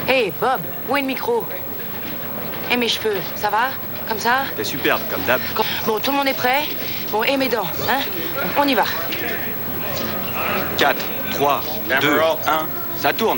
Hey, Bob, où est le micro? Et mes cheveux, ça va? Comme ça? T'es superbe, comme d'hab. Bon, tout le monde est prêt? Bon, et mes dents, hein? On y va. 4, 3, 2, 1, ça tourne.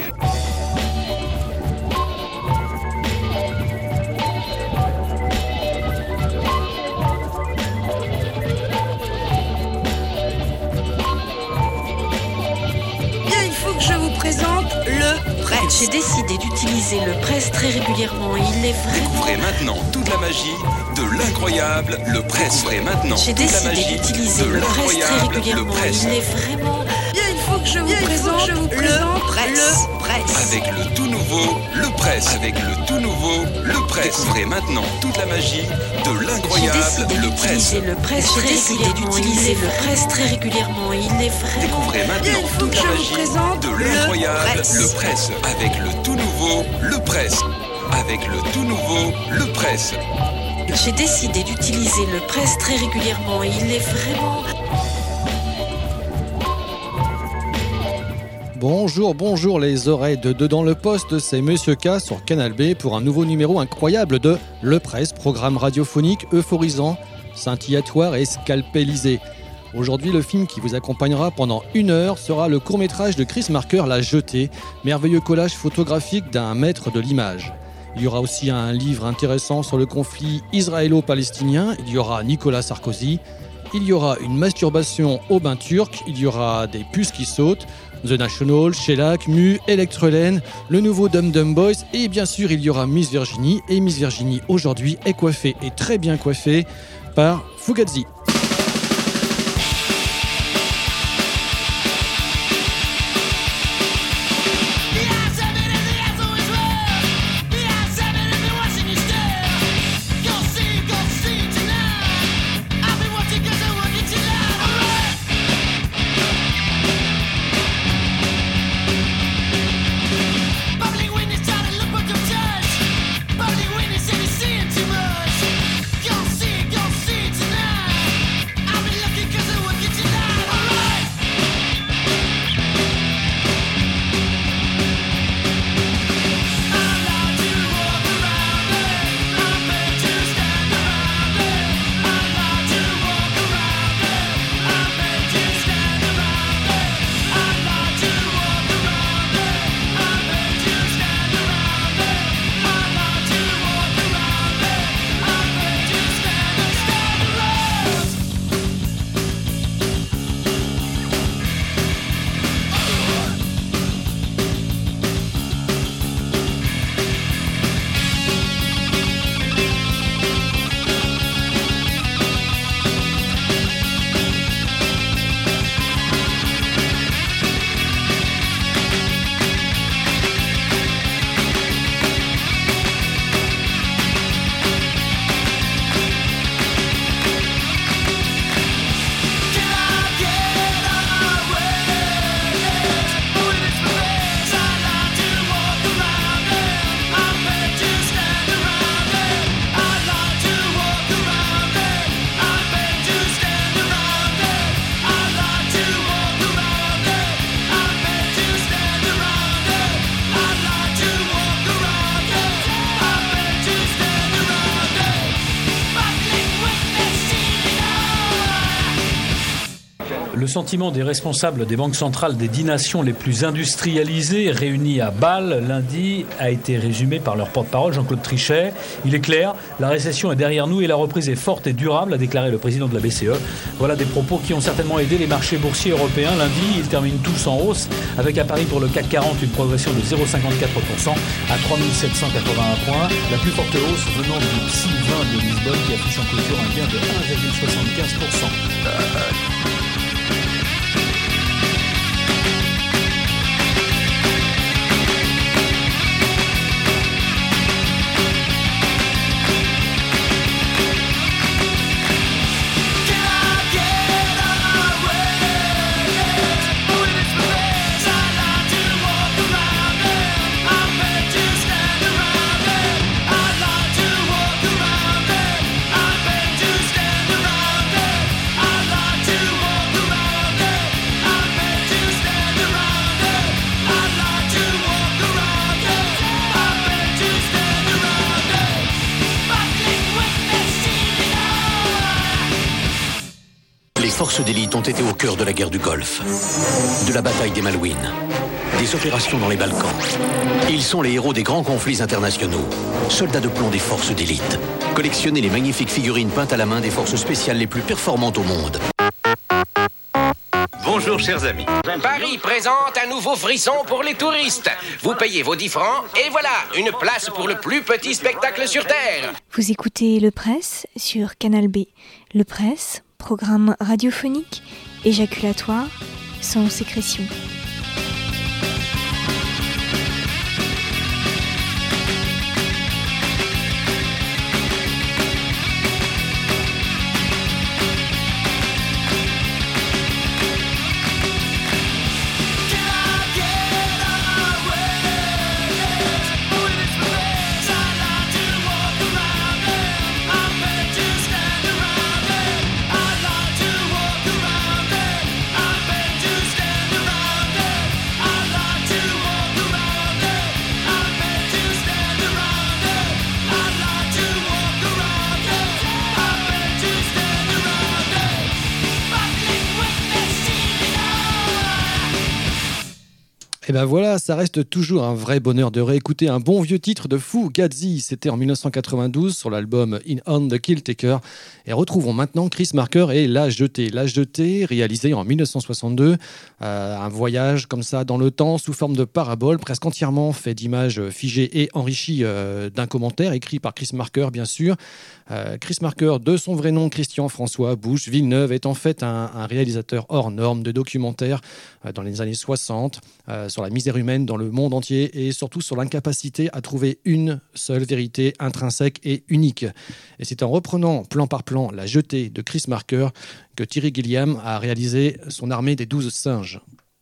Je vous présente le Press. J'ai décidé d'utiliser le Press très régulièrement. Il est vraiment... Découvrez maintenant toute la magie de l'incroyable le Press. Découvrez maintenant J'ai décidé d'utiliser le Press très régulièrement. Il est vraiment... Bien, il faut que je vous présente le Press. Avec le tout nouveau le Press. Avec le tout nouveau le Press. Découvrez maintenant toute la magie de l'incroyable le Press. Le Press J'ai décidé d'utiliser le Press très régulièrement. Il est vraiment... Découvrez maintenant toute la magie de l'incroyable le Press. Avec le tout nouveau le Press. Avec le tout nouveau le Press. J'ai décidé d'utiliser le Press très régulièrement. Il est vraiment... Bonjour les oreilles de Dedans le Poste, c'est Monsieur K sur Canal B pour un nouveau numéro incroyable de Le Press, programme radiophonique euphorisant, scintillatoire et scalpélisé. Aujourd'hui, le film qui vous accompagnera pendant 1 heure sera le court-métrage de Chris Marker, La Jetée, merveilleux collage photographique d'un maître de l'image. Il y aura aussi un livre intéressant sur le conflit israélo-palestinien, il y aura Nicolas Sarkozy, il y aura une masturbation au bain turc, il y aura des puces qui sautent, The National, Shellac, Mu, Electrolène, le nouveau Dum Dum Boys et bien sûr il y aura Miss Virginie. Et Miss Virginie aujourd'hui est coiffée et très bien coiffée par Fugazi. Le sentiment des responsables des banques centrales des 10 nations les plus industrialisées réunies à Bâle lundi a été résumé par leur porte-parole Jean-Claude Trichet. Il est clair, la récession est derrière nous et la reprise est forte et durable, a déclaré le président de la BCE. Voilà des propos qui ont certainement aidé les marchés boursiers européens. Lundi, ils terminent tous en hausse avec à Paris pour le CAC 40 une progression de 0,54% à 3781 points. La plus forte hausse venant du PSI 20 de Lisbonne qui affiche en clôture un gain de 1,75%. forces d'élite ont été au cœur de la guerre du Golfe, de la bataille des Malouines, des opérations dans les Balkans. Ils sont les héros des grands conflits internationaux, soldats de plomb des forces d'élite. Collectionnez les magnifiques figurines peintes à la main des forces spéciales les plus performantes au monde. Bonjour chers amis. Paris présente un nouveau frisson pour les touristes. Vous payez vos 10 francs et voilà, une place pour le plus petit spectacle sur Terre. Vous écoutez Le Presse sur Canal B. Le Presse, programme radiophonique, éjaculatoire, sans sécrétion. Et ben voilà, ça reste toujours un vrai bonheur de réécouter un bon vieux titre de Fugazi. C'était en 1992 sur l'album In On the Kill Taker. Et retrouvons maintenant Chris Marker et La Jetée. La Jetée, réalisé en 1962, un voyage comme ça dans le temps sous forme de parabole, presque entièrement fait d'images figées et enrichies d'un commentaire écrit par Chris Marker, bien sûr. Chris Marker, de son vrai nom Christian François Bouche Villeneuve, est en fait un réalisateur hors norme de documentaires dans les années 60 sur la misère humaine dans le monde entier et surtout sur l'incapacité à trouver une seule vérité intrinsèque et unique. Et c'est en reprenant plan par plan La Jetée de Chris Marker que Terry Gilliam a réalisé son Armée des 12 singes.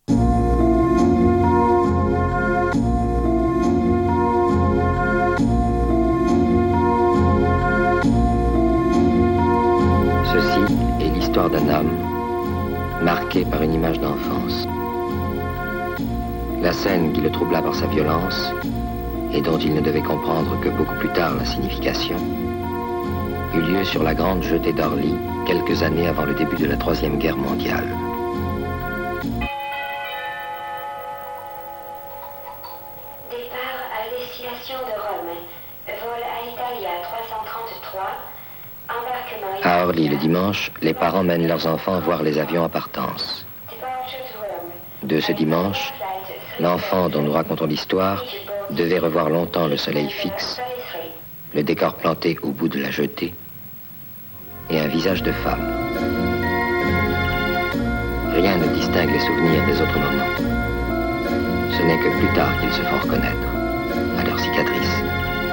Ceci est l'histoire d'un homme marqué par une image d'enfance. La scène qui le troubla par sa violence et dont il ne devait comprendre que beaucoup plus tard la signification eut lieu sur la grande jetée d'Orly quelques années avant le début de la Troisième Guerre mondiale. Départ à destination de Rome. Vol à Italia 333. Embarquement. À Orly le dimanche, les parents mènent leurs enfants voir les avions à partance. De ce dimanche, l'enfant dont nous racontons l'histoire devait revoir longtemps le soleil fixe, le décor planté au bout de la jetée et un visage de femme. Rien ne distingue les souvenirs des autres moments. Ce n'est que plus tard qu'ils se font reconnaître, à leurs cicatrices.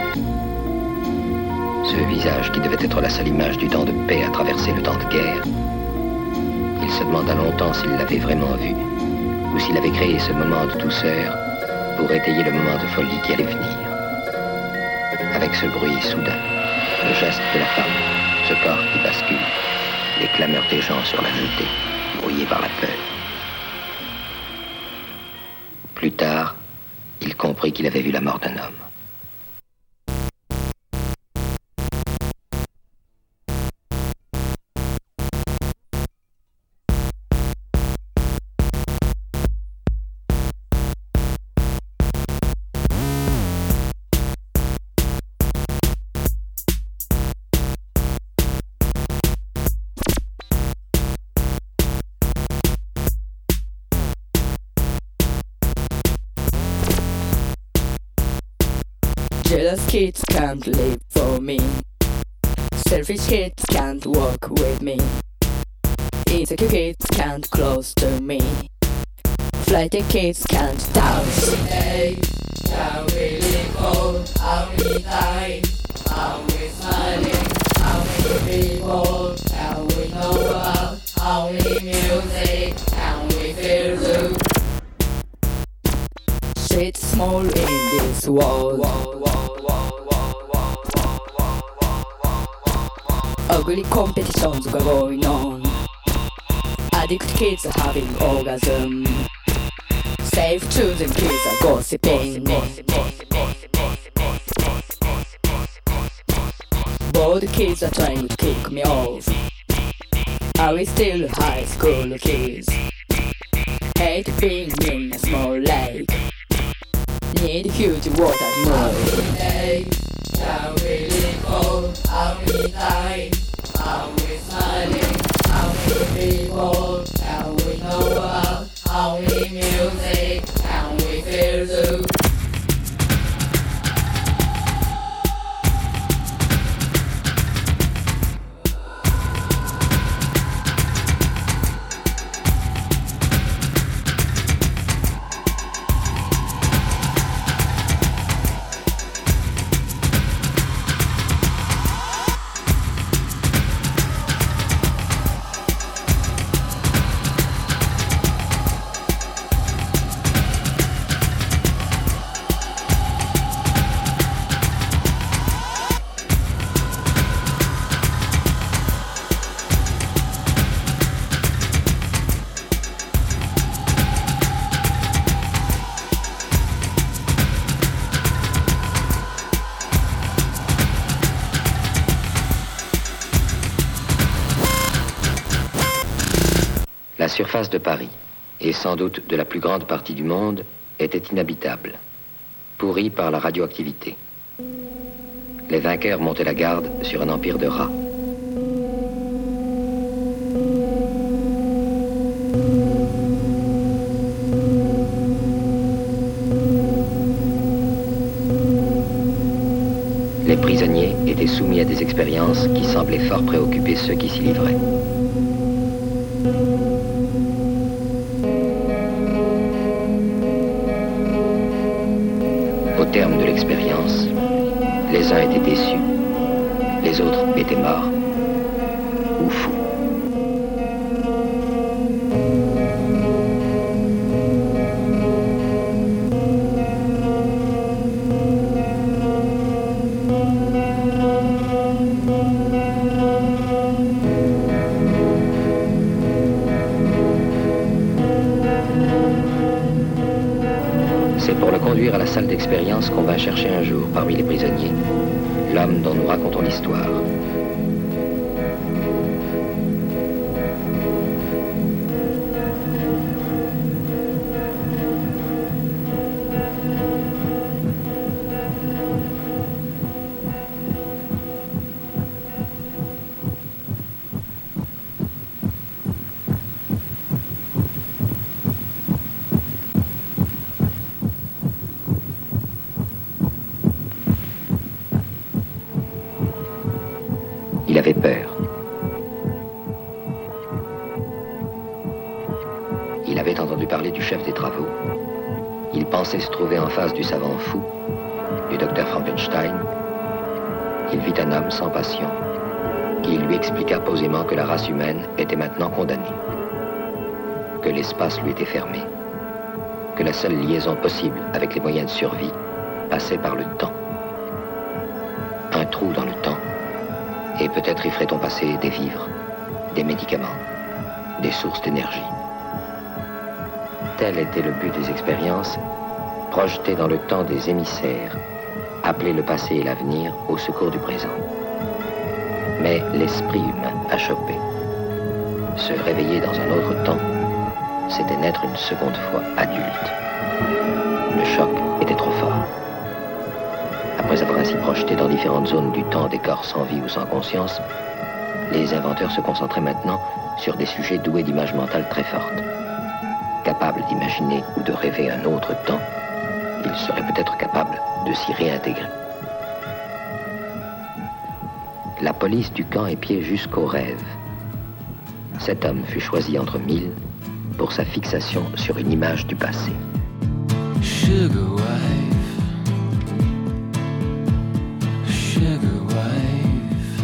Ce visage qui devait être la seule image du temps de paix à traverser le temps de guerre, il se demanda longtemps s'il l'avait vraiment vu, ou s'il avait créé ce moment de douceur pour étayer le moment de folie qui allait venir. Avec ce bruit soudain, le geste de la femme, ce corps qui bascule, les clameurs des gens sur la jetée, brouillés par la peur. Plus tard, il comprit qu'il avait vu la mort d'un homme. Jealous kids can't live for me. Selfish kids can't walk with me. Insecure kids can't close to me. Flighty kids can't dance. Today, are we live cold? Are we dying? Are we smiling? How many people can we know about? How many music can we feel through? Shit's small in this world. Ugly competitions are going on. Addict kids are having orgasm. Safe choosing kids are gossiping. Bored kids are trying to kick me off. Are we still high school kids? Hate being in a small lake. Need a huge water more. Are we live old? Are we dying? Are we smiling? Are we people? Can we know about? Are we music? Can we feel the La surface de Paris, et sans doute de la plus grande partie du monde, était inhabitable, pourrie par la radioactivité. Les vainqueurs montaient la garde sur un empire de rats. Les prisonniers étaient soumis à des expériences qui semblaient fort préoccuper ceux qui s'y livraient. Au terme de l'expérience, les uns étaient déçus, les autres étaient morts ou fous. C'est pour le conduire à la salle d'expérience qu'on va chercher un jour parmi les prisonniers, l'homme dont nous racontons l'histoire. Il avait peur. Il avait entendu parler du chef des travaux. Il pensait se trouver en face du savant fou, du docteur Frankenstein. Il vit un homme sans passion, qui lui expliqua posément que la race humaine était maintenant condamnée, que l'espace lui était fermé, que la seule liaison possible avec les moyens de survie passait par le temps. Un trou dans le temps. Et peut-être y ferait-on passer des vivres, des médicaments, des sources d'énergie. Tel était le but des expériences, projeter dans le temps des émissaires, appeler le passé et l'avenir au secours du présent. Mais l'esprit humain a chopé. Se réveiller dans un autre temps, c'était naître une seconde fois adulte. Le choc était trop fort. Après avoir ainsi projeté dans différentes zones du temps des corps sans vie ou sans conscience, les inventeurs se concentraient maintenant sur des sujets doués d'images mentales très fortes. Capables d'imaginer ou de rêver un autre temps, ils seraient peut-être capables de s'y réintégrer. La police du camp épiait jusqu'au rêve. Cet homme fut choisi entre 1000 pour sa fixation sur une image du passé. Sugar wife. Sugar wife,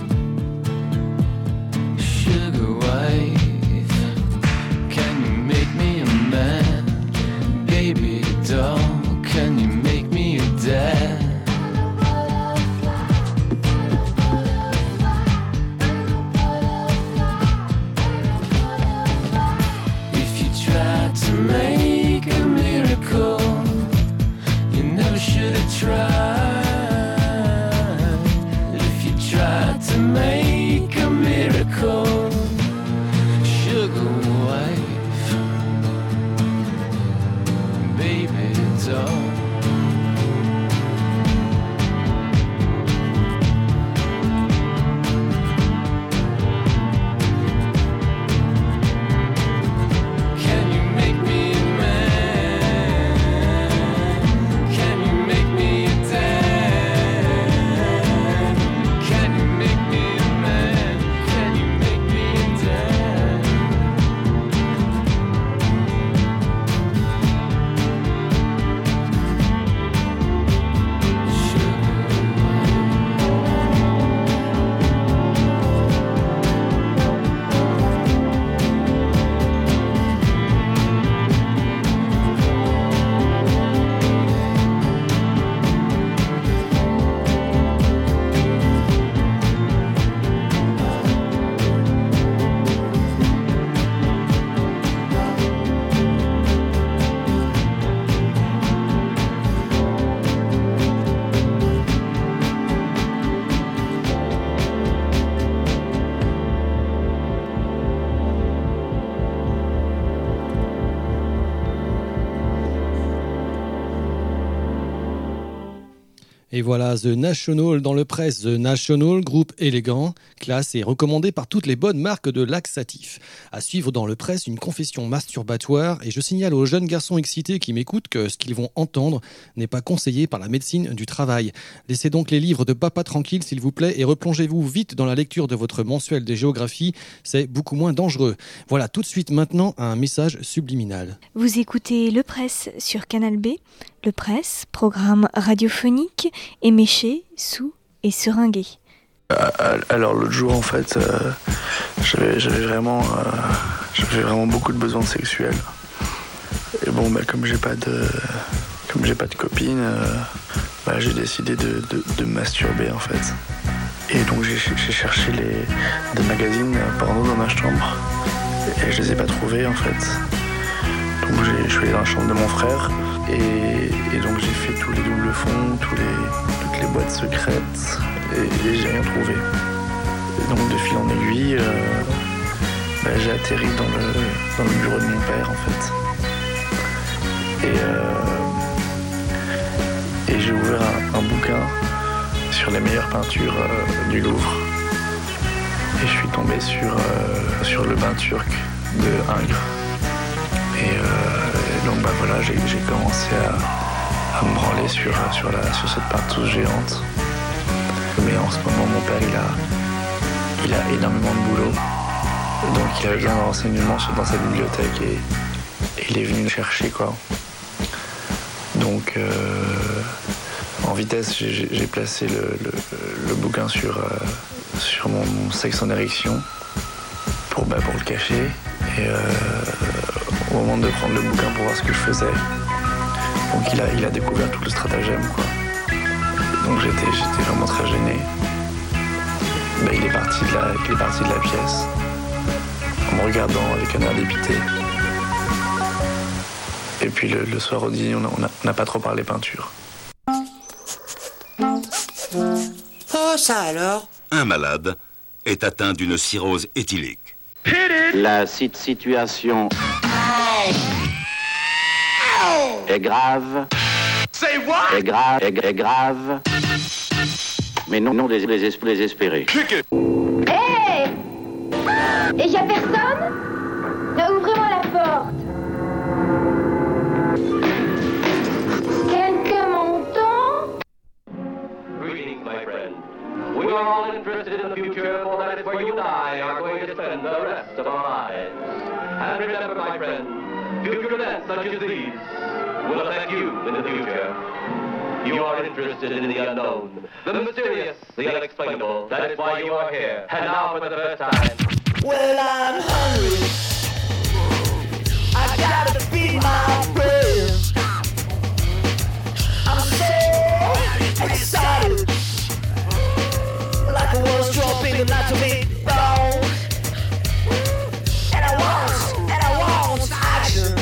sugar wife, can you make me a man? Baby doll, can you make me a dad? If you tried to make a miracle, you never should have tried. To make a miracle, Et voilà, The National dans le presse. The National, groupe élégant, classe et recommandé par toutes les bonnes marques de laxatifs. À suivre dans le presse, une confession masturbatoire. Et je signale aux jeunes garçons excités qui m'écoutent que ce qu'ils vont entendre n'est pas conseillé par la médecine du travail. Laissez donc les livres de papa tranquille, s'il vous plaît, et replongez-vous vite dans la lecture de votre mensuel de géographie. C'est beaucoup moins dangereux. Voilà, tout de suite maintenant, un message subliminal. Vous écoutez Le Presse sur Canal B. Le Presse, programme radiophonique, éméché, sous et seringué. Alors l'autre jour en fait, j'avais vraiment beaucoup de besoins sexuels. Et bon, comme j'ai pas de copine, j'ai décidé de masturber en fait. Et donc j'ai cherché des magazines porno dans ma chambre et je les ai pas trouvés en fait. Donc je suis allé dans la chambre de mon frère et donc j'ai fait tous les doubles fonds, toutes les boîtes secrètes et j'ai rien trouvé. Et donc de fil en aiguille, j'ai atterri dans le bureau de mon père en fait. Et j'ai ouvert un bouquin sur les meilleures peintures du Louvre. Et je suis tombé sur le bain turc de Ingres. Et donc voilà, j'ai commencé à me branler sur cette peinture géante. Mais en ce moment, mon père, il a énormément de boulot. Donc il a besoin de renseignements dans sa bibliothèque et il est venu me chercher, quoi. Donc en vitesse, j'ai placé le bouquin sur mon sexe en érection pour le cacher. Et au moment de prendre le bouquin pour voir ce que je faisais, donc il a découvert tout le stratagème, quoi. Donc j'étais vraiment très gêné. Il est parti de la pièce en me regardant avec un air dépité. Et puis le soir au dîner, on n'a pas trop parlé peinture. Oh, ça alors? Un malade est atteint d'une cirrhose éthylique. La situation est grave. Est grave. Mais non désespéré. Hey! Et y'a personne? Non, ouvrez-moi la porte. Quelqu'un m'entend? Greetings, my friend. We are all interested in the future, for that is where you and I are going to spend the rest of our lives. And remember, my friend, future events such as these will affect you in the future. You are interested in the unknown, the mysterious, the unexplainable. That is why you are here. And now, for the first time. Well, I'm hungry. I gotta feed my brain. I'm so excited. Like I was dropping the night to me down. And I want action.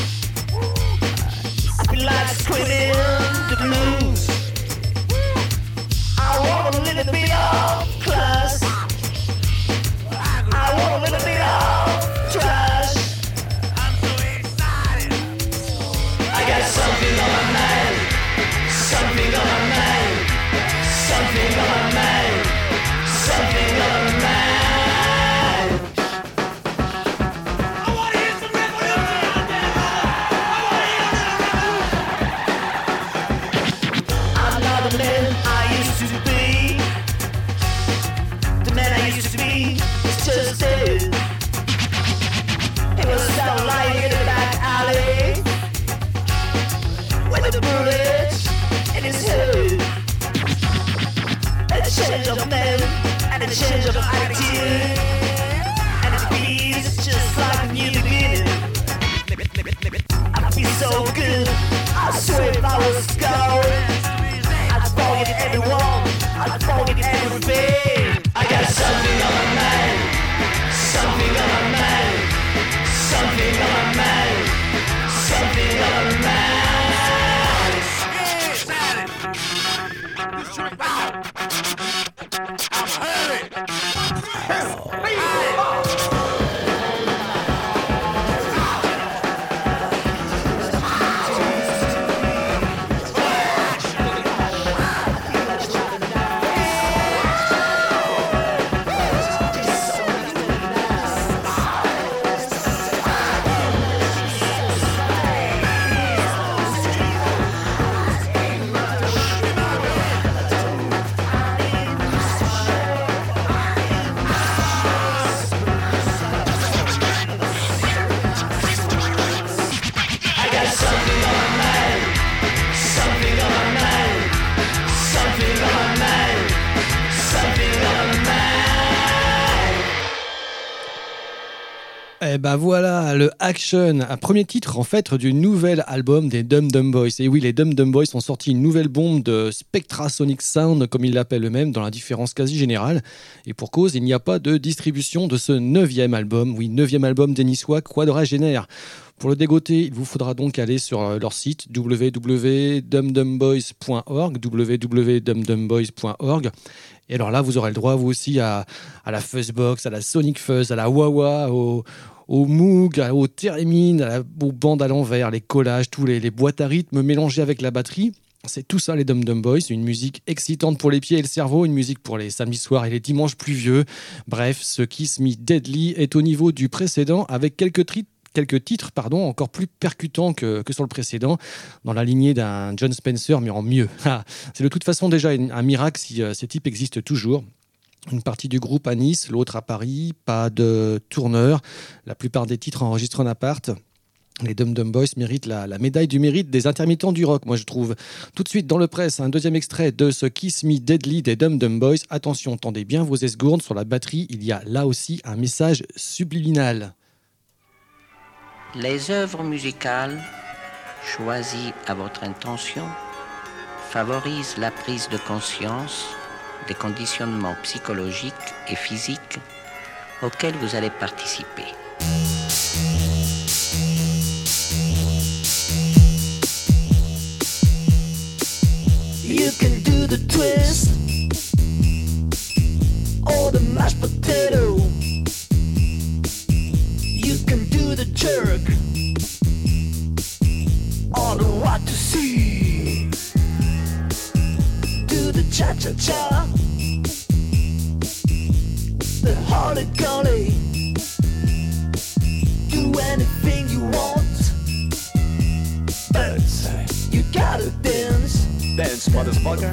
I feel like screaming the blues. I want a little bit of class. I want a little bit of trash. I'm so excited. I got something on my mind. Something on my mind. Something on my mind. Something on my mind. I want to hear some revolution out there. I'm not the man I used to be. The man I used to be is just dead. He was down lying in the back alley with a bullet in his head. A change of name and a change of attitude, and it feels just like a new beginning. I feel so good. I swear if I was gone, I'd forget everyone, I'd forget everything. I got something on my mind, something on my mind, something on my mind, something on my mind. I'm hurting. Eh ben voilà, le Action, un premier titre en fait du nouvel album des Dum Dum Boys. Et oui, les Dum Dum Boys ont sorti une nouvelle bombe de Spectrasonic Sound, comme ils l'appellent eux-mêmes, dans l'indifférence quasi générale. Et pour cause, il n'y a pas de distribution de ce 9e album. Oui, 9e album des Niçois quadragénaires. Pour le dégoter, il vous faudra donc aller sur leur site www.dumdumboys.org. Et alors là, vous aurez le droit, vous aussi, à la Fuzzbox, à la Sonic Fuzz, à la Wawa, au Moog, au Theremin, aux bandes à l'envers, les collages, tous les boîtes à rythme mélangées avec la batterie. C'est tout ça, les Dum Dum Boys. Une musique excitante pour les pieds et le cerveau, une musique pour les samedis soirs et les dimanches pluvieux. Bref, ce Kiss Me Deadly est au niveau du précédent, avec quelques titres encore plus percutants que sur le précédent, dans la lignée d'un John Spencer, mais en mieux. C'est de toute façon déjà un miracle si ces types existent toujours. Une partie du groupe à Nice, l'autre à Paris, pas de tourneur, la plupart des titres enregistrés en appart. Les Dum Dum Boys méritent la médaille du mérite des intermittents du rock, moi je trouve. Tout de suite dans le presse, un deuxième extrait de ce Kiss Me Deadly des Dum Dum Boys. Attention, tendez bien vos esgourdes, sur la batterie, il y a là aussi un message subliminal. Les œuvres musicales, choisies à votre intention, favorisent la prise de conscience des conditionnements psychologiques et physiques auxquels vous allez participer. You can do the twist or the mashed potato. You can do the jerk on the what to see. Do the cha-cha-cha, the holly-golly. Do anything you want, but you gotta dance. Dance, motherfucker.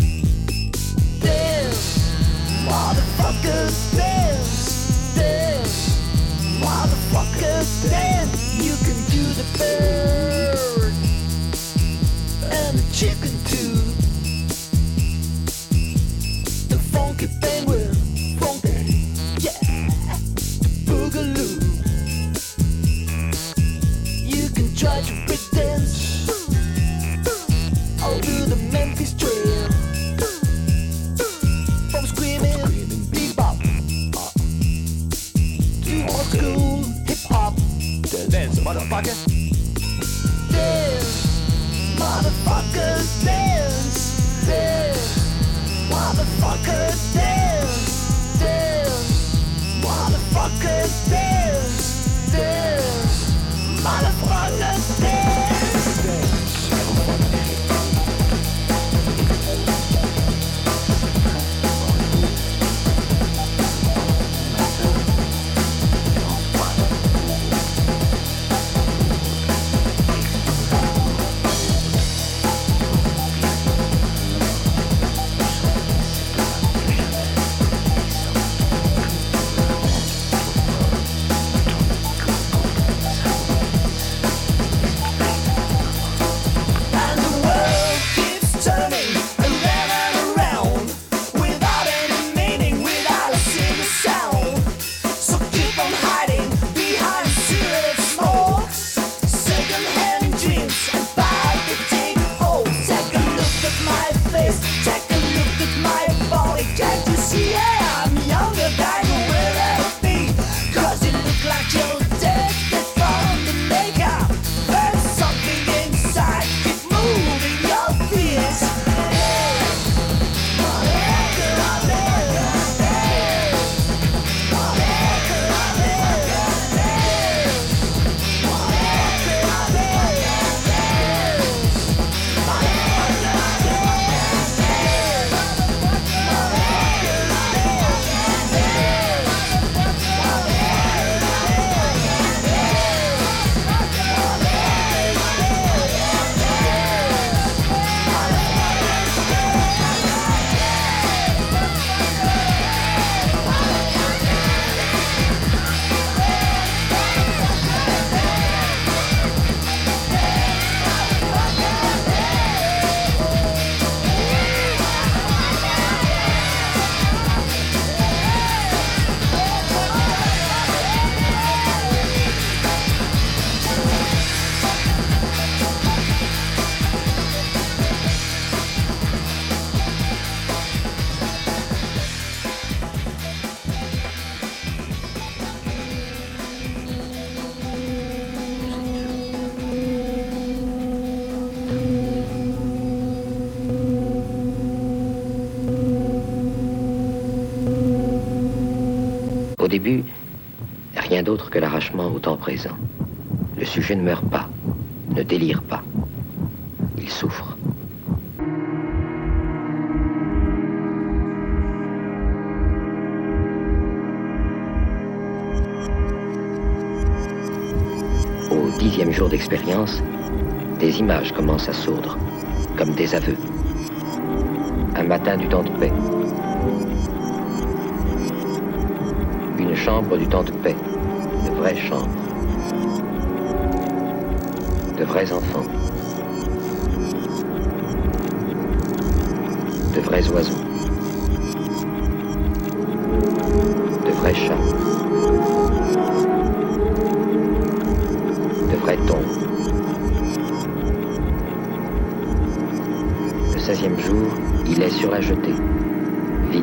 Dance, motherfucker, dance. Dance, motherfucker, dance. You can do the bird and the chicken too. The funky penguin, funky, yeah. The boogaloo. You can try to break dance. I'll do the Memphis Trail. From screaming bebop to old school hip-hop. Dance, motherfucker. Dance, motherfucker, dance. Dance, motherfucker, dance. Dance, motherfucker, dance. Dance, motherfucker, dance. Au début, rien d'autre que l'arrachement au temps présent. Le sujet ne meurt pas, ne délire pas. Il souffre. Au 10e jour d'expérience, des images commencent à sourdre, comme des aveux. Un matin du temps de paix. Une chambre du temps de paix. De vraies chambres. De vrais enfants. De vrais oiseaux. De vrais chats. De vraies tombes. Le 16e jour, il est sur la jetée, vide.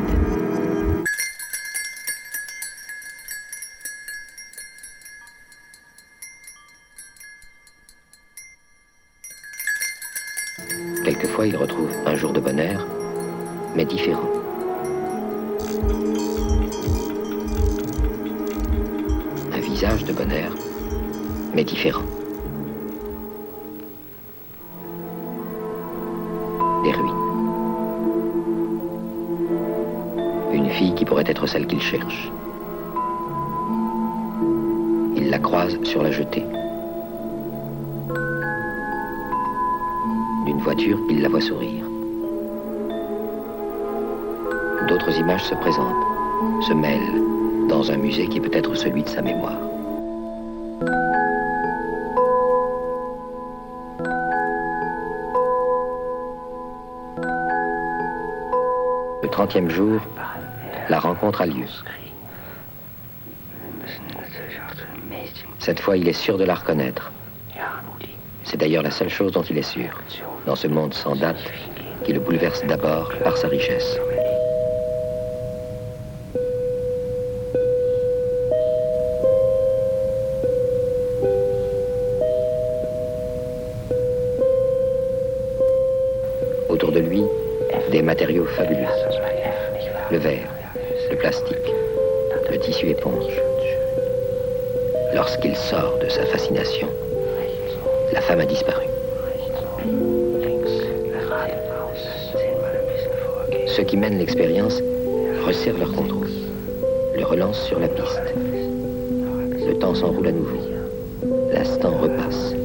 Quelquefois, il retrouve un jour de bonheur, mais différent. Un visage de bonheur, mais différent. Des ruines. Une fille qui pourrait être celle qu'il cherche. Il la croise sur la jetée. D'une voiture, il la voit sourire. D'autres images se présentent, se mêlent, dans un musée qui peut être celui de sa mémoire. Le 30e jour, la rencontre a lieu. Cette fois, il est sûr de la reconnaître. C'est d'ailleurs la seule chose dont il est sûr, dans ce monde sans date qui le bouleverse d'abord par sa richesse. Autour de lui, des matériaux fabuleux. Le verre, le plastique, le tissu éponge. Lorsqu'il sort de sa fascination, la femme a disparu. Ceux qui mènent l'expérience resserrent leur contrôle, le relancent sur la piste. Le temps s'enroule à nouveau. L'instant repasse.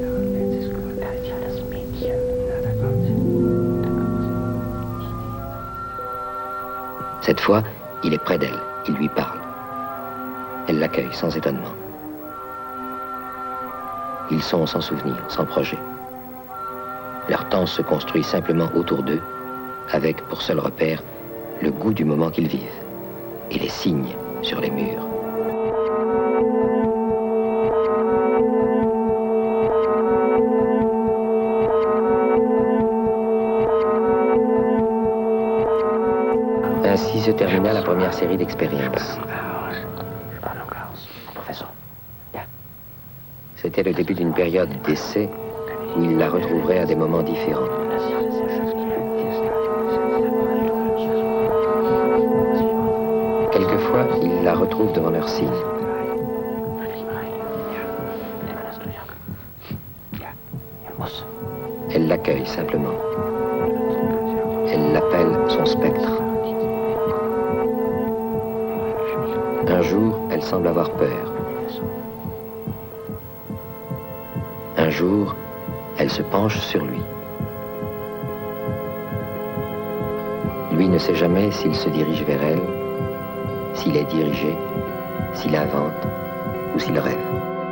Cette fois, il est près d'elle, il lui parle. Elle l'accueille sans étonnement. Ils sont sans souvenir, sans projet. Leur temps se construit simplement autour d'eux, avec pour seul repère le goût du moment qu'ils vivent et les signes sur les murs. Ainsi se termina la première série d'expériences. C'était le début d'une période d'essai où il la retrouverait à des moments différents. Quelquefois, il la retrouve devant leur signe. Elle l'accueille simplement. Elle l'appelle son spectre. Un jour, elle semble avoir peur. Un jour, elle se penche sur lui. Lui ne sait jamais s'il se dirige vers elle, s'il est dirigé, s'il invente ou s'il rêve.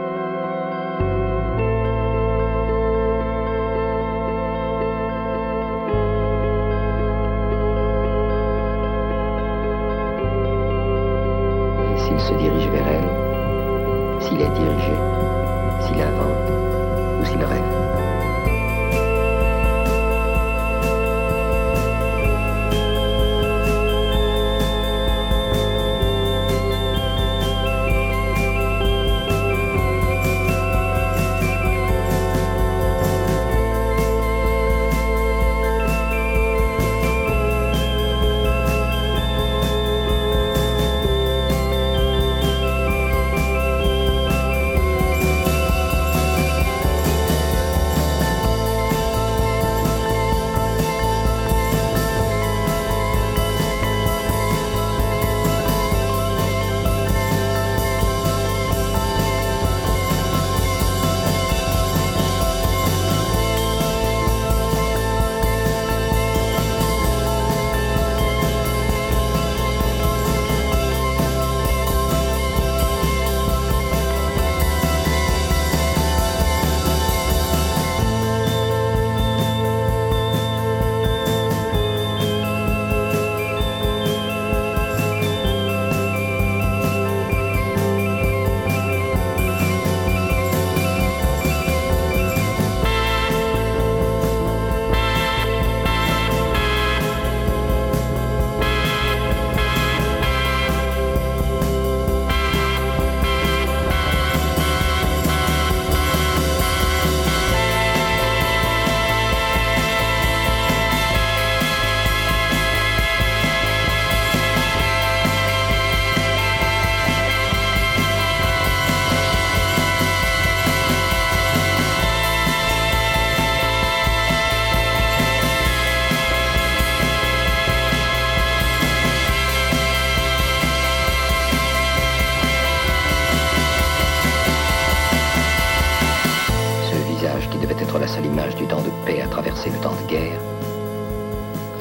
S'il se dirige vers elle, s'il est dirigé, s'il invente ou s'il rêve.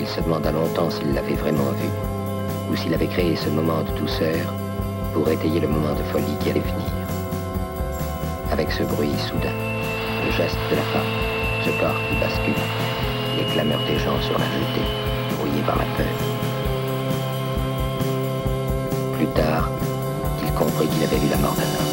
Il se demanda longtemps s'il l'avait vraiment vu, ou s'il avait créé ce moment de douceur pour étayer le moment de folie qui allait venir. Avec ce bruit soudain, le geste de la femme, ce corps qui bascule, les clameurs des gens sur la jetée, brouillés par la peur. Plus tard, il comprit qu'il avait vu la mort d'un homme.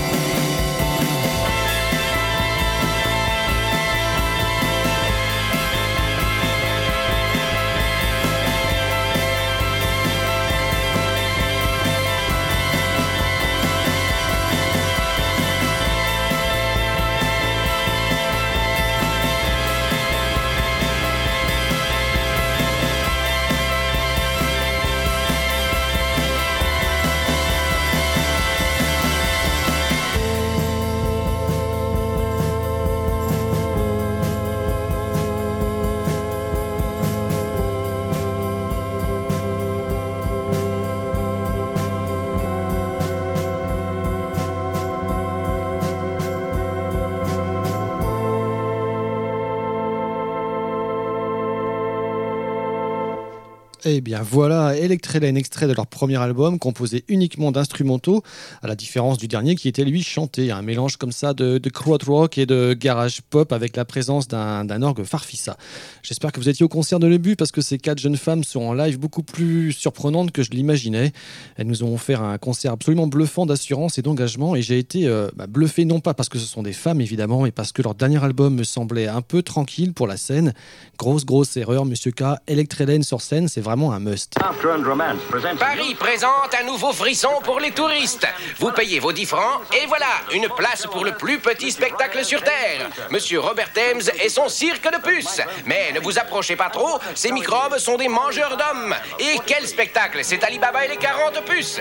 Eh bien voilà, Electrelane, extrait de leur premier album, composé uniquement d'instrumentaux, à la différence du dernier qui était lui chanté. Un mélange comme ça de krautrock et de garage pop avec la présence d'un orgue farfissa. J'espère que vous étiez au concert de Lebu parce que ces 4 jeunes femmes sont en live beaucoup plus surprenantes que je l'imaginais. Elles nous ont offert un concert absolument bluffant d'assurance et d'engagement et j'ai été bluffé non pas parce que ce sont des femmes évidemment, mais parce que leur dernier album me semblait un peu tranquille pour la scène. Grosse erreur, Monsieur K. Electrelane sur scène, c'est vraiment un must. Paris présente un nouveau frisson pour les touristes. Vous payez vos 10 francs et voilà, une place pour le plus petit spectacle sur Terre. Monsieur Robert Thames et son cirque de puces. Mais ne vous approchez pas trop, ces microbes sont des mangeurs d'hommes. Et quel spectacle, c'est Ali Baba et les 40 puces.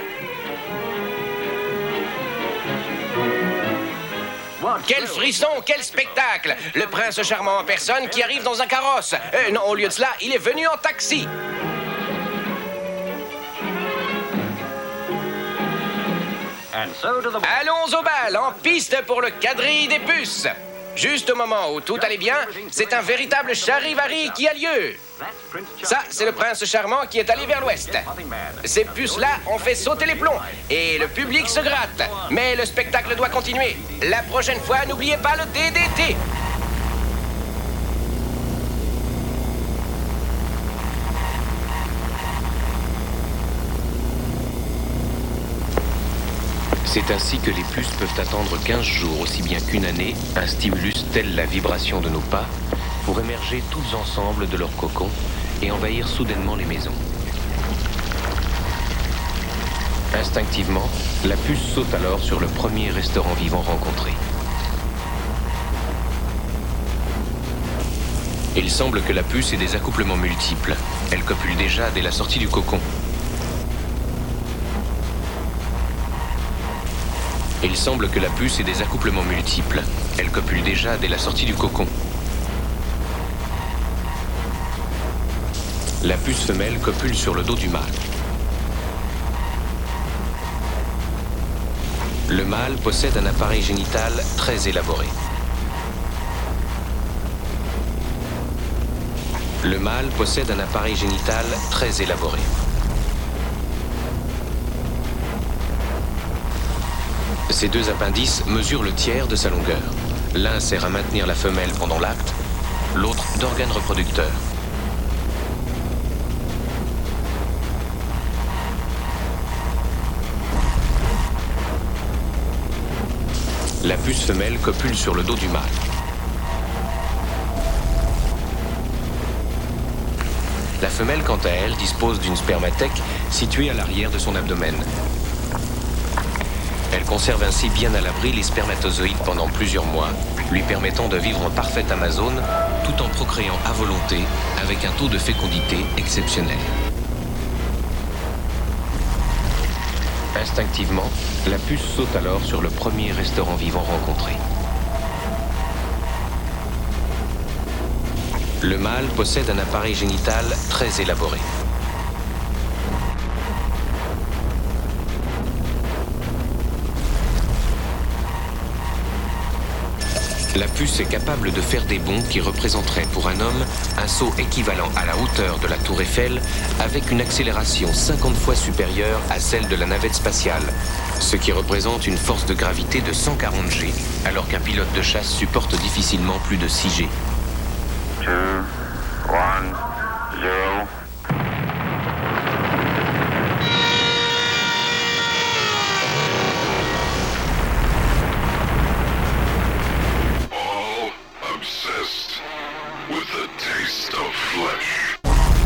Quel frisson, quel spectacle! Le prince charmant en personne qui arrive dans un carrosse. Non, au lieu de cela, il est venu en taxi. Allons au bal, en piste pour le quadrille des puces. Juste au moment où tout allait bien, c'est un véritable charivari qui a lieu. Ça, c'est le prince charmant qui est allé vers l'ouest. Ces puces-là ont fait sauter les plombs et le public se gratte. Mais le spectacle doit continuer. La prochaine fois, n'oubliez pas le DDT. C'est ainsi que les puces peuvent attendre 15 jours, aussi bien qu'une année, un stimulus tel la vibration de nos pas, pour émerger tous ensemble de leur cocon et envahir soudainement les maisons. Instinctivement, la puce saute alors sur le premier restaurant vivant rencontré. Il semble que la puce ait des accouplements multiples. Elle copule déjà dès la sortie du cocon. Il semble que la puce ait des accouplements multiples. Elle copule déjà dès la sortie du cocon. La puce femelle copule sur le dos du mâle. Le mâle possède un appareil génital très élaboré. Le mâle possède un appareil génital très élaboré. Ces 2 appendices mesurent le tiers de sa longueur. L'un sert à maintenir la femelle pendant l'acte, l'autre d'organe reproducteur. La puce femelle copule sur le dos du mâle. La femelle, quant à elle, dispose d'une spermathèque située à l'arrière de son abdomen. Elle conserve ainsi bien à l'abri les spermatozoïdes pendant plusieurs mois, lui permettant de vivre en parfaite amazone tout en procréant à volonté avec un taux de fécondité exceptionnel. Instinctivement, la puce saute alors sur le premier restaurant vivant rencontré. Le mâle possède un appareil génital très élaboré. La puce est capable de faire des bonds qui représenteraient pour un homme un saut équivalent à la hauteur de la tour Eiffel avec une accélération 50 fois supérieure à celle de la navette spatiale, ce qui représente une force de gravité de 140 G, alors qu'un pilote de chasse supporte difficilement plus de 6 G. 2, 1, 0. Obsessed with the taste of flesh.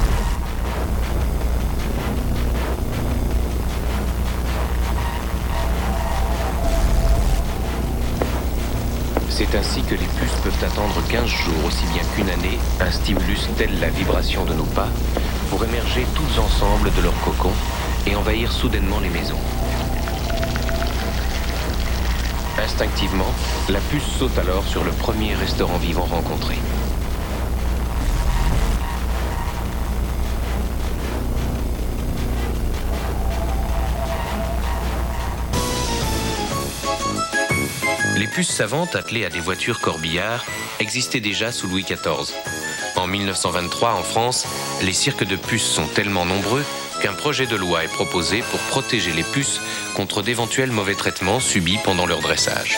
C'est ainsi que les puces peuvent attendre 15 jours, aussi bien qu'une année, un stimulus tel la vibration de nos pas, pour émerger toutes ensemble de leur cocon et envahir soudainement les maisons. Instinctivement, la puce saute alors sur le premier restaurant vivant rencontré. Les puces savantes, attelées à des voitures corbillards, existaient déjà sous Louis XIV. En 1923, en France, les cirques de puces sont tellement nombreux qu'un projet de loi est proposé pour protéger les puces contre d'éventuels mauvais traitements subis pendant leur dressage.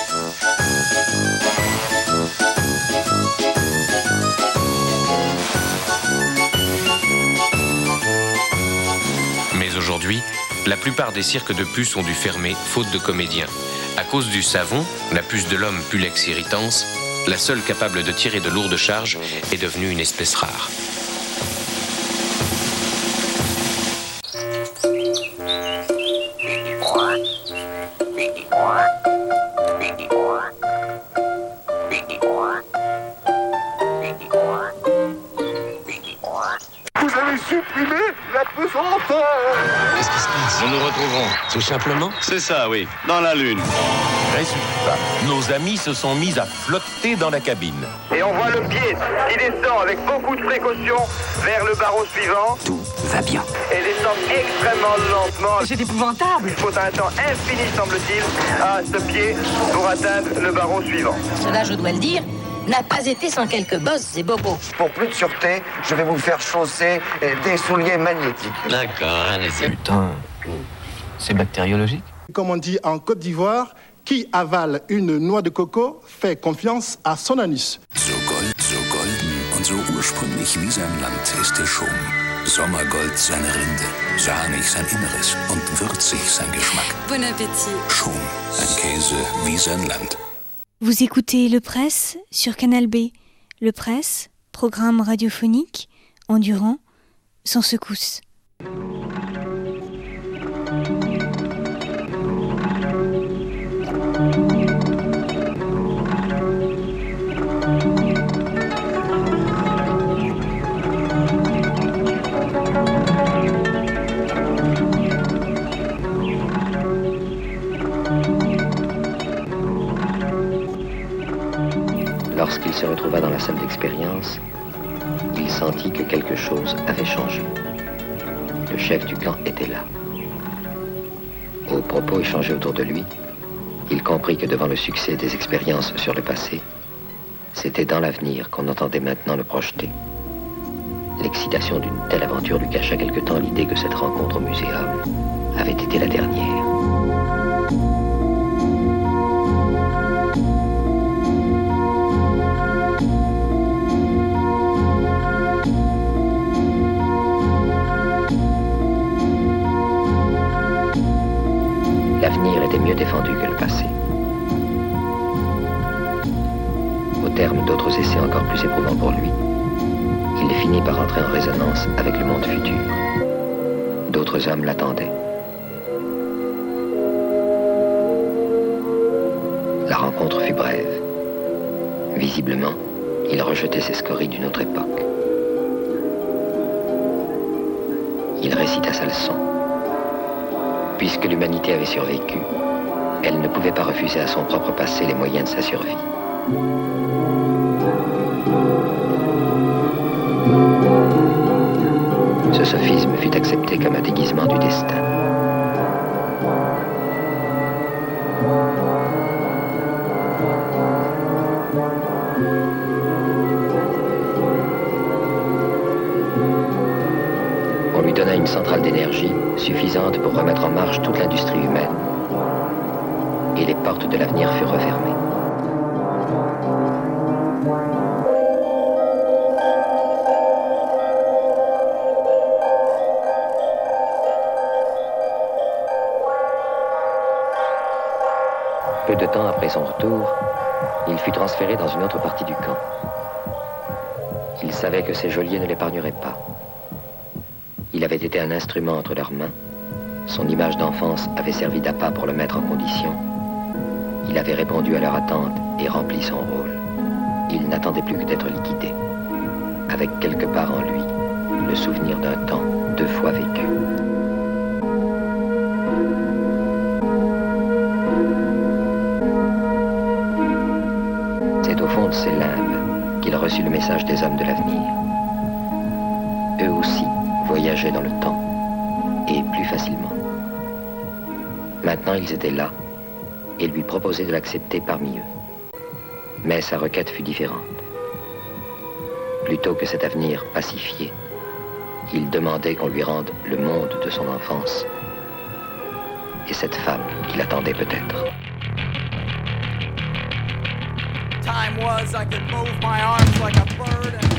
Mais aujourd'hui, la plupart des cirques de puces ont dû fermer, faute de comédiens. À cause du savon, la puce de l'homme Pulex irritans, la seule capable de tirer de lourdes charges, est devenue une espèce rare. Vous avez supprimé la pesanteur. Qu'est-ce qui se passe? Nous nous retrouvons. Tout simplement? C'est ça, oui. Dans la Lune. Résultat, nos amis se sont mis à flotter dans la cabine. Et on voit le pied qui descend avec beaucoup de précaution vers le barreau suivant. Tout va bien. Et descend extrêmement lentement. C'est épouvantable. Il faut un temps infini, semble-t-il, à ce pied pour atteindre le barreau suivant. Cela, je dois le dire, n'a pas été sans quelques bosses et bobos. Pour plus de sûreté, je vais vous faire chausser des souliers magnétiques. D'accord, allez-y. Putain, c'est bactériologique. Comme on dit en Côte d'Ivoire, qui avale une noix de coco fait confiance à son anus. So golden und so ursprünglich wie sein Land ist der Schum. Sommergold seine Rinde, sahnig sein Inneres und würzig sein Geschmack. Bon appétit. Schum, ein Käse wie sein Land. Vous écoutez Le Presse sur Canal B. Le Presse, programme radiophonique, endurant, sans secousse. Lorsqu'il se retrouva dans la salle d'expérience, il sentit que quelque chose avait changé. Le chef du camp était là. Aux propos échangés autour de lui, il comprit que devant le succès des expériences sur le passé, c'était dans l'avenir qu'on entendait maintenant le projeter. L'excitation d'une telle aventure lui cacha quelque temps l'idée que cette rencontre au muséum avait été la dernière. L'avenir était mieux défendu que le passé. Au terme d'autres essais encore plus éprouvants pour lui, il finit par entrer en résonance avec le monde futur. D'autres hommes l'attendaient. La rencontre fut brève. Visiblement, il rejetait ses scories d'une autre époque. Il récita sa leçon. Puisque l'humanité avait survécu, elle ne pouvait pas refuser à son propre passé les moyens de sa survie. Ce sophisme fut accepté comme un déguisement du destin. lui donna une centrale d'énergie suffisante pour remettre en marche toute l'industrie humaine. Et les portes de l'avenir furent refermées. Peu de temps après son retour, il fut transféré dans une autre partie du camp. Il savait que ses geôliers ne l'épargneraient pas. Il avait été un instrument entre leurs mains. Son image d'enfance avait servi d'appât pour le mettre en condition. Il avait répondu à leur attente et rempli son rôle. Il n'attendait plus que d'être liquidé, avec quelque part en lui le souvenir d'un temps 2 fois vécu. C'est au fond de ses limbes qu'il reçut le message des hommes de l'avenir. Eux aussi voyageaient dans le temps, et plus facilement. Maintenant, ils étaient là, et lui proposaient de l'accepter parmi eux. Mais sa requête fut différente. Plutôt que cet avenir pacifié, il demandait qu'on lui rende le monde de son enfance, et cette femme qu'il attendait peut-être. Time was I could move my arms like a bird and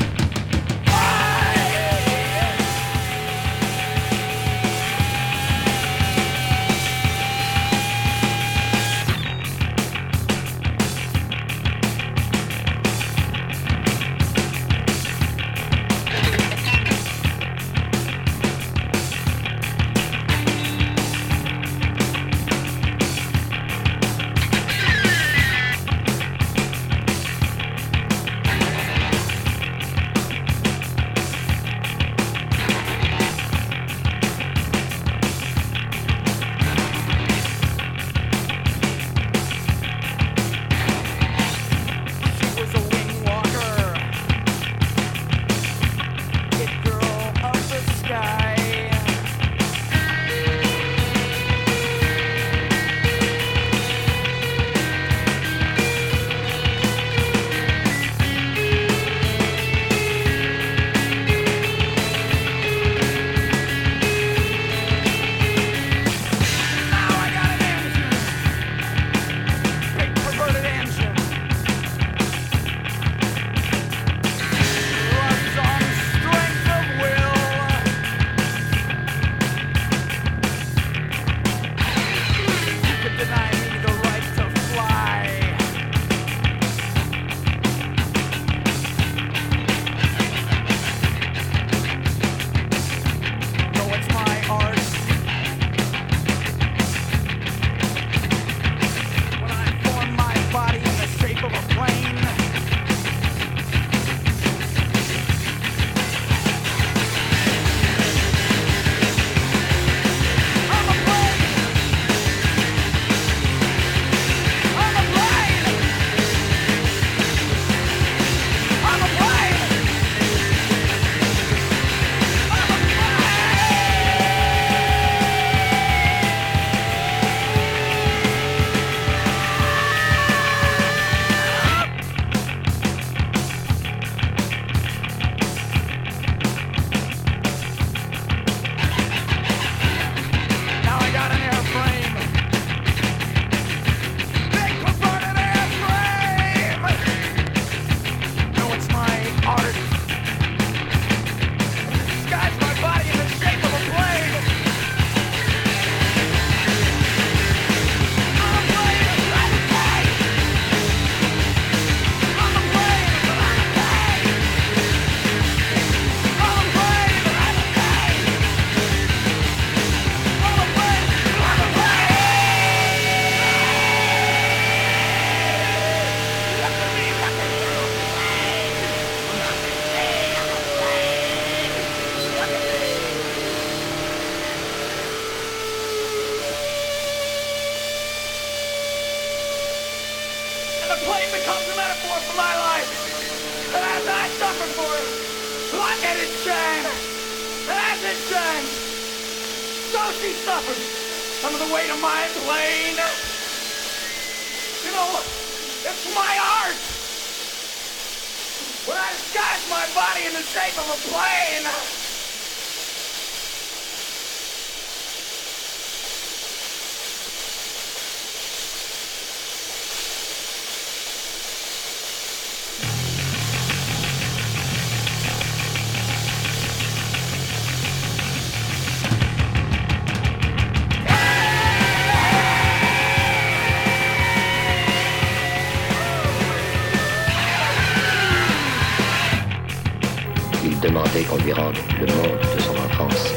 lui rende le monde de son enfance.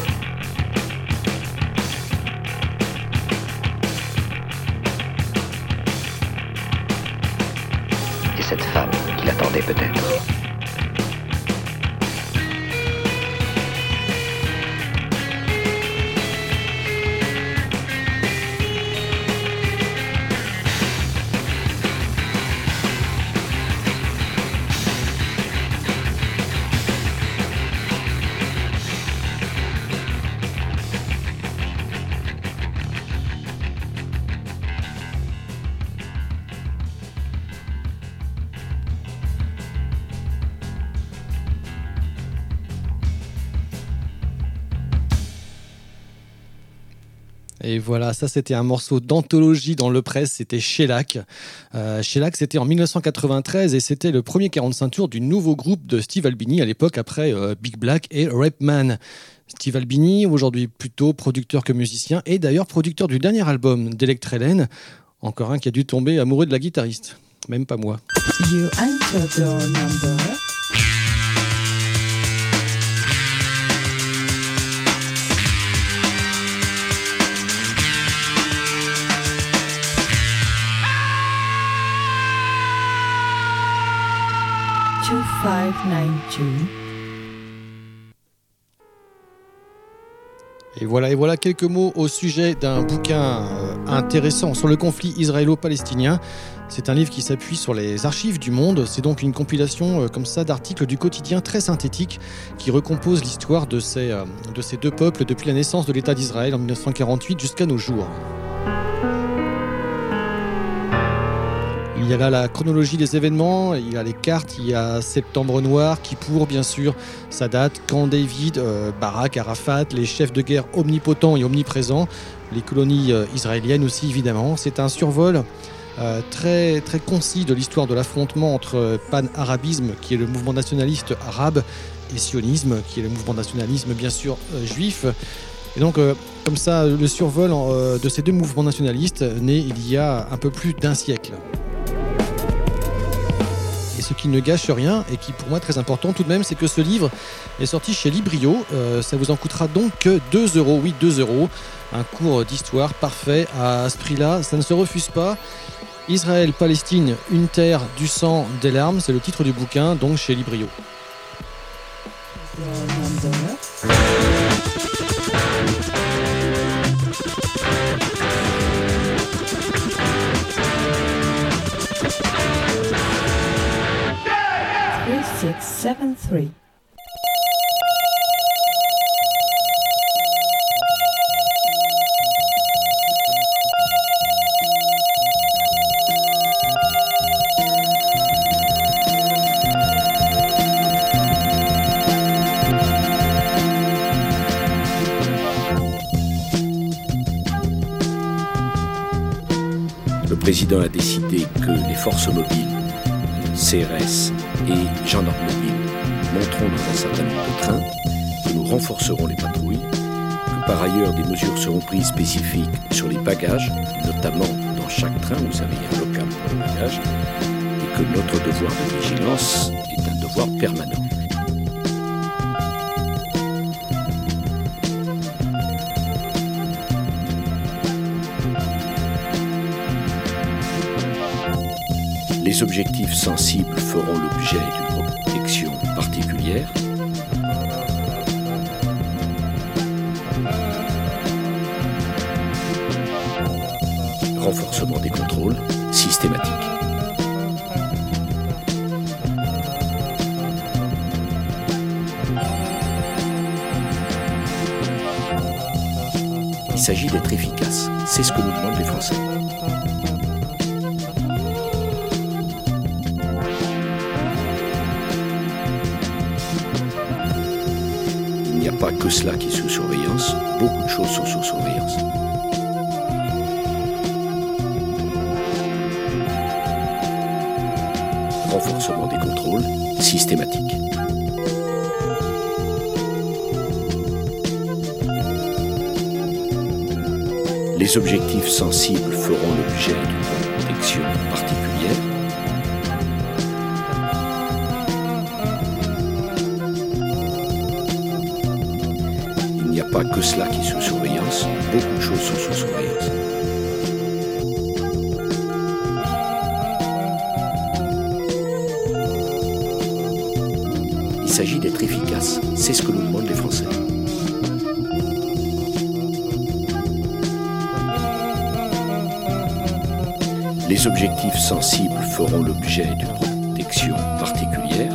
Et cette femme qui l'attendait peut-être. Et voilà, ça c'était un morceau d'anthologie dans Le Presse, c'était Shellac. Shellac, c'était en 1993 et c'était le premier 45 tours du nouveau groupe de Steve Albini à l'époque après Big Black et Rapman. Steve Albini, aujourd'hui plutôt producteur que musicien et d'ailleurs producteur du dernier album d'Electra Helen, encore un qui a dû tomber amoureux de la guitariste. Même pas moi. You enter door number 2592. Et voilà quelques mots au sujet d'un bouquin intéressant sur le conflit israélo-palestinien. C'est un livre qui s'appuie sur les archives du monde. C'est donc une compilation comme ça d'articles du quotidien très synthétique qui recompose l'histoire de ces deux peuples depuis la naissance de l'État d'Israël en 1948 jusqu'à nos jours. Il y a là la chronologie des événements, il y a les cartes, il y a Septembre Noir, Kippour bien sûr, Sadat, Camp David, Barak, Arafat, les chefs de guerre omnipotents et omniprésents, les colonies israéliennes aussi évidemment. C'est un survol très, très concis de l'histoire de l'affrontement entre pan-arabisme, qui est le mouvement nationaliste arabe, et sionisme, qui est le mouvement nationalisme bien sûr juif. Et donc, comme ça, le survol de ces deux mouvements nationalistes né il y a un peu plus d'un siècle. Et ce qui ne gâche rien, et qui pour moi est très important tout de même, c'est que ce livre est sorti chez Librio. Ça vous en coûtera donc que 2 €, oui 2 €. Un cours d'histoire parfait à ce prix-là, ça ne se refuse pas. Israël, Palestine, une terre, du sang, des larmes, c'est le titre du bouquin, donc chez Librio. Seven, 3. Le président a décidé que les forces mobiles, CRS et gendarmes mobiles, monteront dans un certain nombre de trains, que nous renforcerons les patrouilles, que par ailleurs des mesures seront prises spécifiques sur les bagages, notamment dans chaque train, vous savez, il y a un local pour les bagages, et que notre devoir de vigilance est un devoir permanent. Les objectifs sensibles feront l'objet d'une protection particulière. Renforcement des contrôles systématiques. Il s'agit d'être efficace. C'est ce que nous demandent les Français. Il n'y a pas que cela qui est sous surveillance, beaucoup de choses sont sous surveillance. Renforcement des contrôles systématiques. Les objectifs sensibles feront l'objet d'une protection particulière. n'y a pas que cela qui est sous surveillance, beaucoup de choses sont sous surveillance. Il s'agit d'être efficace, c'est ce que nous demandent les Français. Les objectifs sensibles feront l'objet d'une protection particulière.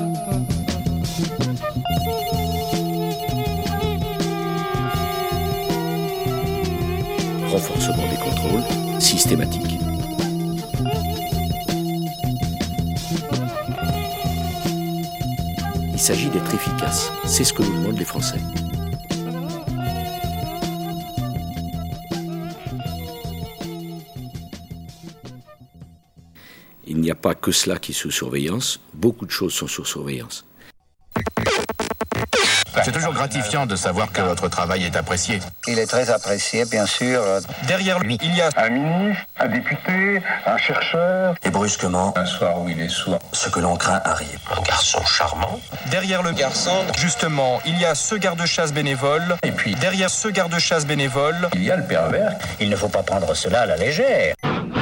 Renforcement des contrôles systématiques. Il s'agit d'être efficace, c'est ce que nous demandent les Français. Il n'y a pas que cela qui est sous surveillance, beaucoup de choses sont sous surveillance. C'est toujours gratifiant de savoir que votre travail est apprécié. Il est très apprécié, bien sûr. Derrière lui, il y a un ministre, un député, un chercheur. Et brusquement, un soir où il est sourd, ce que l'on craint arrive. Un garçon charmant. Derrière le garçon, justement, il y a ce garde-chasse bénévole. Et puis, derrière ce garde-chasse bénévole, il y a le pervers. Il ne faut pas prendre cela à la légère.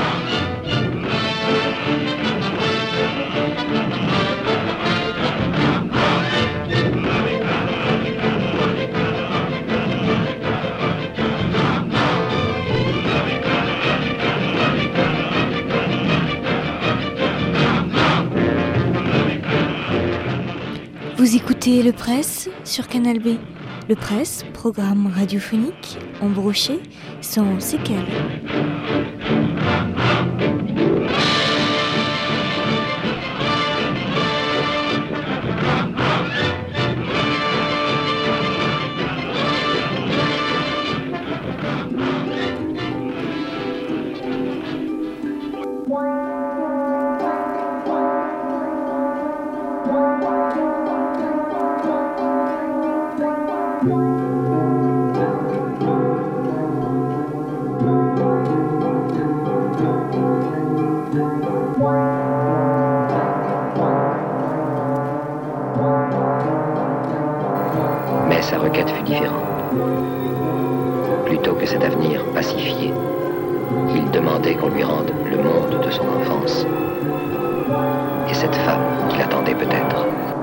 Vous écoutez Le Presse sur Canal B. Le Presse, programme radiophonique, embroché, sans séquelles. Mais sa requête fut différente. Plutôt que cet avenir pacifié, il demandait qu'on lui rende le monde de son enfance et cette femme qu'il attendait peut-être.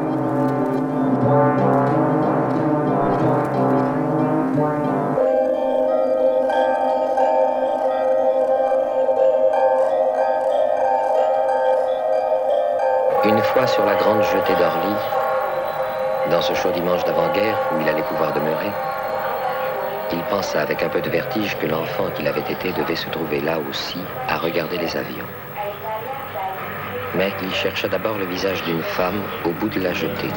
Une fois sur la grande jetée d'Orly, dans ce chaud dimanche d'avant-guerre où il allait pouvoir demeurer, il pensa avec un peu de vertige que l'enfant qu'il avait été devait se trouver là aussi à regarder les avions. Mais il chercha d'abord le visage d'une femme au bout de la jetée.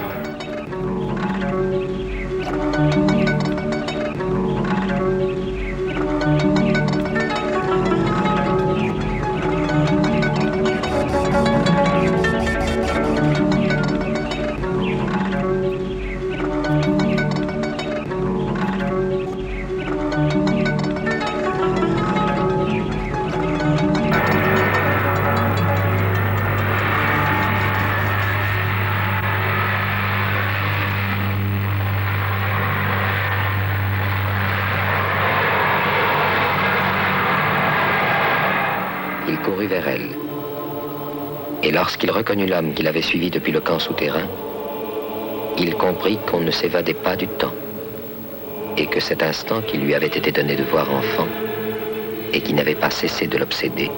Il courut vers elle. Et lorsqu'il reconnut l'homme qu'il avait suivi depuis le camp souterrain, il comprit qu'on ne s'évadait pas du temps, et que cet instant qui lui avait été donné de voir enfant, et qui n'avait pas cessé de l'obséder,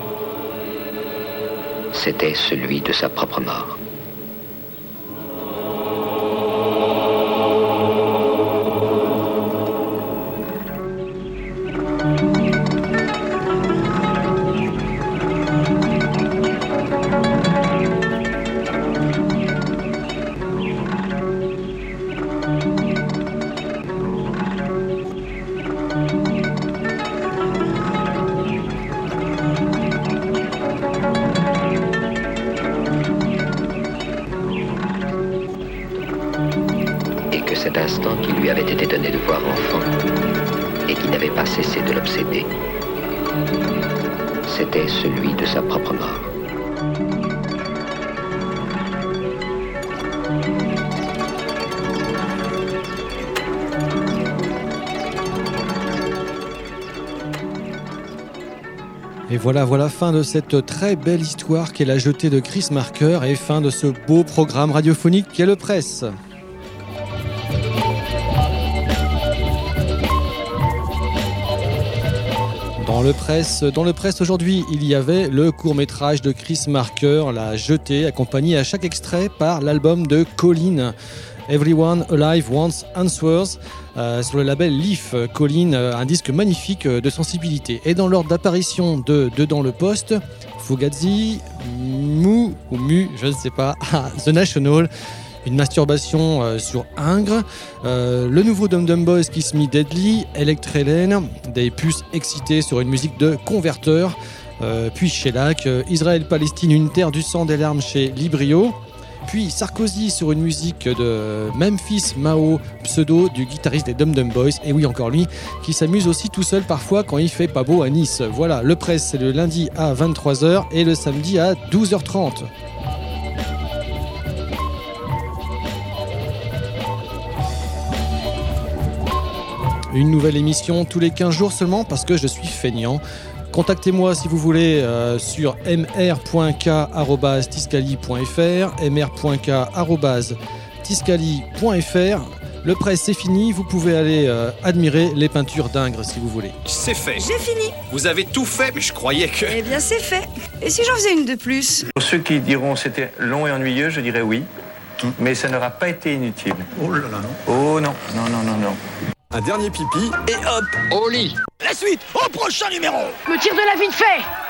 c'était celui de sa propre mort. Cet instant qui lui avait été donné de voir enfant et qui n'avait pas cessé de l'obséder, c'était celui de sa propre mort. Et voilà, fin de cette très belle histoire qu'est la jetée de Chris Marker et fin de ce beau programme radiophonique qu'est le Presse. Dans le Presse aujourd'hui, il y avait le court-métrage de Chris Marker, La Jetée, accompagné à chaque extrait par l'album de Colleen, Everyone Alive Wants Answers, sur le label Leaf. Colleen, un disque magnifique de sensibilité. Et dans l'ordre d'apparition de Dedans le Poste, Fugazi, Mu, je ne sais pas, The National, une masturbation sur Ingres, le nouveau Dum Dum Boys Kiss Me Deadly, Electrelen, des puces excitées sur une musique de converteur, puis Shellac, Israël-Palestine, une terre du sang des larmes chez Librio, puis Sarkozy sur une musique de Memphis Mao, pseudo du guitariste des Dum Dum Boys, et oui encore lui, qui s'amuse aussi tout seul parfois quand il fait pas beau à Nice. Voilà, le Presse c'est le lundi à 23h et le samedi à 12h30. Une nouvelle émission tous les 15 jours seulement parce que je suis feignant. Contactez-moi si vous voulez sur mr.k@tiscali.fr, mr.k@tiscali.fr. Le Presse c'est fini, vous pouvez aller admirer les peintures d'Ingres si vous voulez. C'est fait. J'ai fini. Vous avez tout fait, mais je croyais que... Eh bien c'est fait. Et si j'en faisais une de plus? Pour ceux qui diront c'était long et ennuyeux, je dirais oui. Mais ça n'aura pas été inutile. Oh là là, non. Oh non. Un dernier pipi et hop, au lit. La suite, au prochain numéro. Me tire de la vite fait.